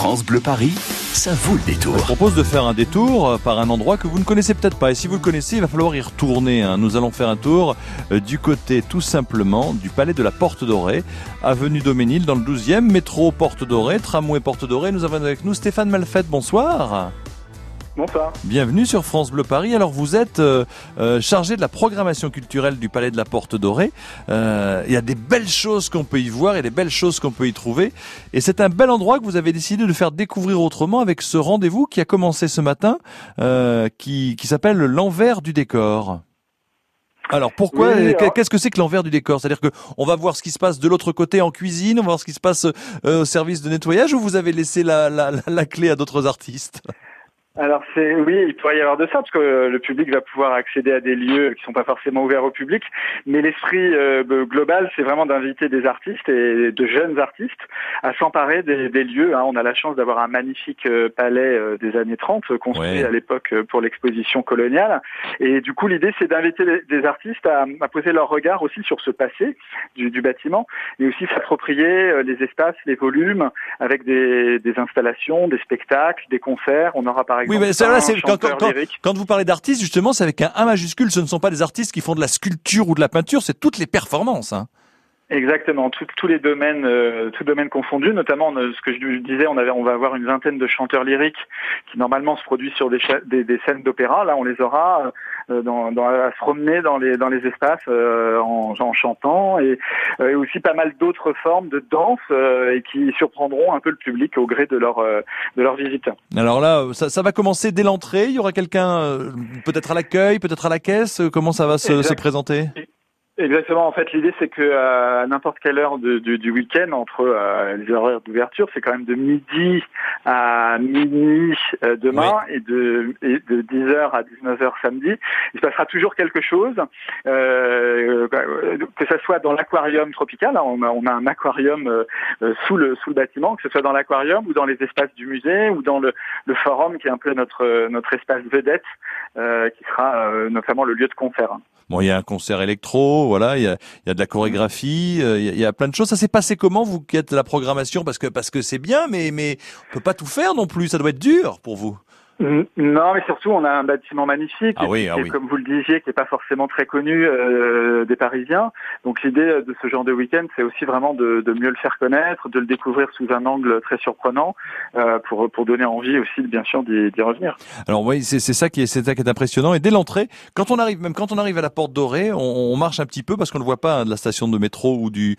France Bleu Paris, ça vaut le détour. Je propose de faire un détour par un endroit que vous ne connaissez peut-être pas. Et si vous le connaissez, il va falloir y retourner. Nous allons faire un tour du côté, tout simplement, du Palais de la Porte Dorée, avenue Daumesnil, dans le 12e, métro Porte Dorée, tramway Porte Dorée. Nous avons avec nous Stéphane Malfette. Bonsoir. Bonsoir. Bienvenue sur France Bleu Paris. Alors vous êtes chargé de la programmation culturelle du Palais de la Porte Dorée. Il y a des belles choses qu'on peut y voir et des belles choses qu'on peut y trouver. Et c'est un bel endroit que vous avez décidé de faire découvrir autrement avec ce rendez-vous qui a commencé ce matin, qui s'appelle l'envers du décor. Alors pourquoi, qu'est-ce que c'est que l'envers du décor? C'est-à-dire que on va voir ce qui se passe de l'autre côté en cuisine, on va voir ce qui se passe au service de nettoyage, ou vous avez laissé la clé à d'autres artistes? Alors oui, il pourrait y avoir de ça, parce que le public va pouvoir accéder à des lieux qui sont pas forcément ouverts au public, mais l'esprit global, c'est vraiment d'inviter des artistes et de jeunes artistes à s'emparer des lieux. On a la chance d'avoir un magnifique palais des années 30, construit à l'époque pour l'exposition coloniale, et du coup l'idée c'est d'inviter des artistes à poser leur regard aussi sur ce passé du bâtiment, et aussi s'approprier les espaces, les volumes, avec des installations, des spectacles, des concerts. On aura par exemple oui, mais ça, là, c'est quand vous parlez d'artistes, justement, c'est avec un A majuscule. Ce ne sont pas des artistes qui font de la sculpture ou de la peinture, c'est toutes les performances. Exactement, tous les domaines, tous domaines confondus, notamment ce que je disais, on va avoir une vingtaine de chanteurs lyriques qui normalement se produisent sur des scènes d'opéra. Là, on les aura à se promener dans les espaces en chantant, et aussi pas mal d'autres formes de danse et qui surprendront un peu le public au gré de leur visite. Alors là, ça va commencer dès l'entrée. Il y aura quelqu'un peut-être à l'accueil, peut-être à la caisse. Comment ça va se présenter? Exactement. En fait, l'idée, c'est que à n'importe quelle heure du week-end, entre les horaires d'ouverture, c'est quand même de midi à minuit demain, et de 10h à 19h samedi. Il se passera toujours quelque chose, que ça soit dans l'aquarium tropical. Là, on a un aquarium sous le bâtiment, que ce soit dans l'aquarium ou dans les espaces du musée ou dans le forum, qui est un peu notre espace vedette, qui sera notamment le lieu de concert. Bon, il y a un concert électro, voilà, il y a de la chorégraphie, il y a plein de choses. Ça s'est passé comment, vous qui êtes la programmation? Parce que c'est bien, mais on peut pas tout faire non plus. Ça doit être dur pour vous. Non, mais surtout, on a un bâtiment magnifique, comme vous le disiez, qui est pas forcément très connu des Parisiens. Donc l'idée de ce genre de week-end, c'est aussi vraiment de mieux le faire connaître, de le découvrir sous un angle très surprenant, pour donner envie aussi, bien sûr, d'y revenir. Alors oui, c'est ça qui est impressionnant. Et dès l'entrée, quand on arrive à la Porte Dorée, on marche un petit peu parce qu'on ne voit pas de la station de métro ou du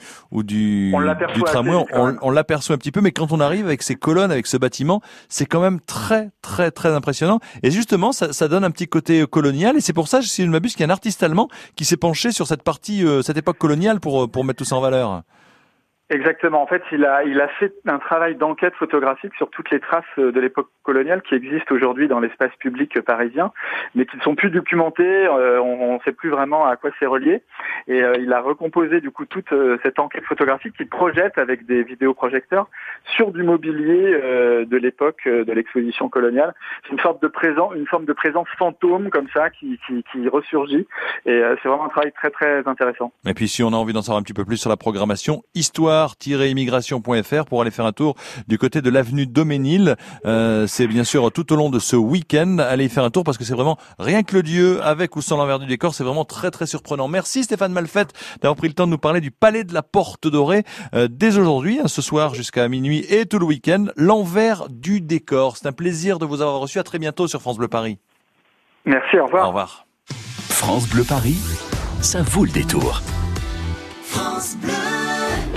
tramway. On l'aperçoit un petit peu, mais quand on arrive avec ces colonnes, avec ce bâtiment, c'est quand même très très très impressionnant. Et justement, ça donne un petit côté colonial, et c'est pour ça, si je ne m'abuse, qu'il y a un artiste allemand qui s'est penché sur cette partie, cette époque coloniale pour mettre tout ça en valeur. Exactement. En fait, il a fait un travail d'enquête photographique sur toutes les traces de l'époque coloniale qui existent aujourd'hui dans l'espace public parisien, mais qui ne sont plus documentées. On ne sait plus vraiment à quoi c'est relié. Et il a recomposé du coup toute cette enquête photographique qui projette avec des vidéoprojecteurs sur du mobilier de l'époque de l'exposition coloniale. C'est une forme de présence fantôme comme ça qui ressurgit. Et c'est vraiment un travail très très intéressant. Et puis si on a envie d'en savoir un petit peu plus sur la programmation, histoire-immigration.fr pour aller faire un tour du côté de l'avenue Daumesnil. C'est bien sûr tout au long de ce week-end. Allez y faire un tour parce que c'est vraiment, rien que le lieu, avec ou sans l'envers du décor, c'est vraiment très très surprenant. Merci Stéphane Malfette d'avoir pris le temps de nous parler du Palais de la Porte Dorée dès aujourd'hui, ce soir jusqu'à minuit et tout le week-end. L'envers du décor. C'est un plaisir de vous avoir reçu. À très bientôt sur France Bleu Paris. Merci, au revoir. Au revoir. France Bleu Paris, ça vaut le détour. France Bleu.